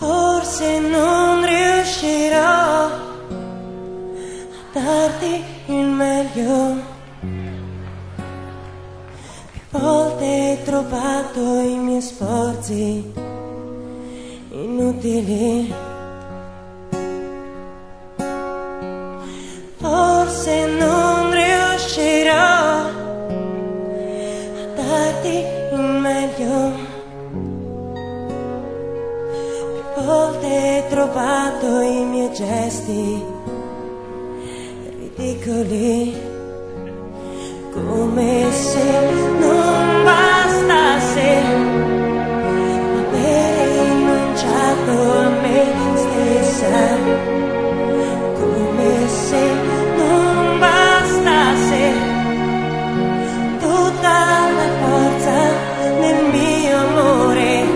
Forse non riuscirò a darti il meglio. Più volte ho trovato i miei sforzi inutili. Forse non riuscirò a darti il meglio. Più volte ho trovato i miei gesti ridicoli, come se non bastasse aver rinunciato a me stessa, come se non bastasse tutta la forza del mio amore.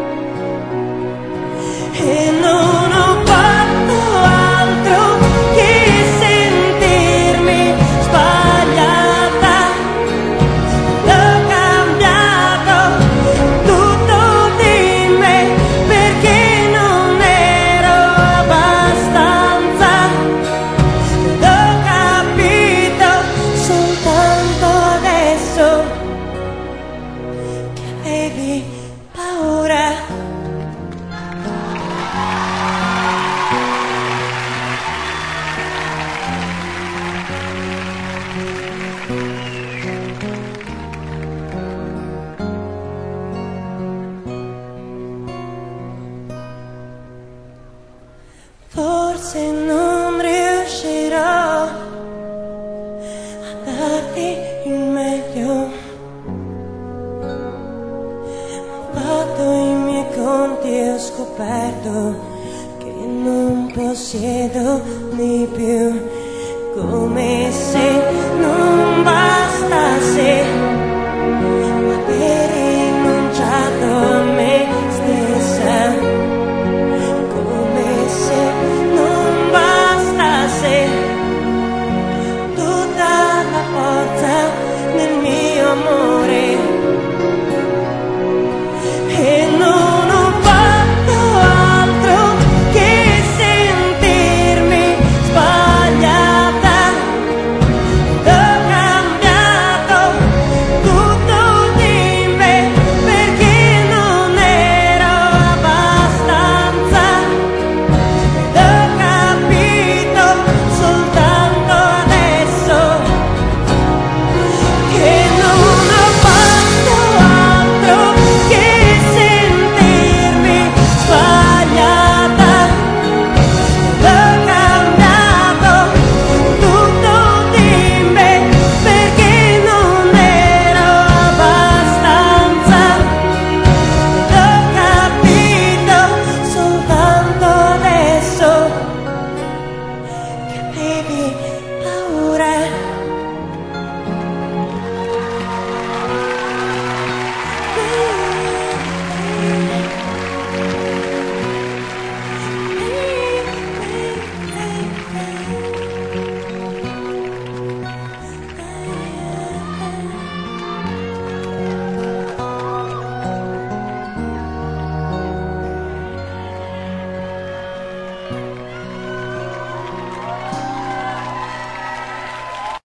E non ho fatto altro che sentirmi sbagliata. Ho cambiato tutto di me perché non ero abbastanza. L'ho capito soltanto adesso che avevi paura. Forse non riuscirò a darti il meglio. Ho fatto i miei conti e ho scoperto che non possiedo di più, come se non bastasse avere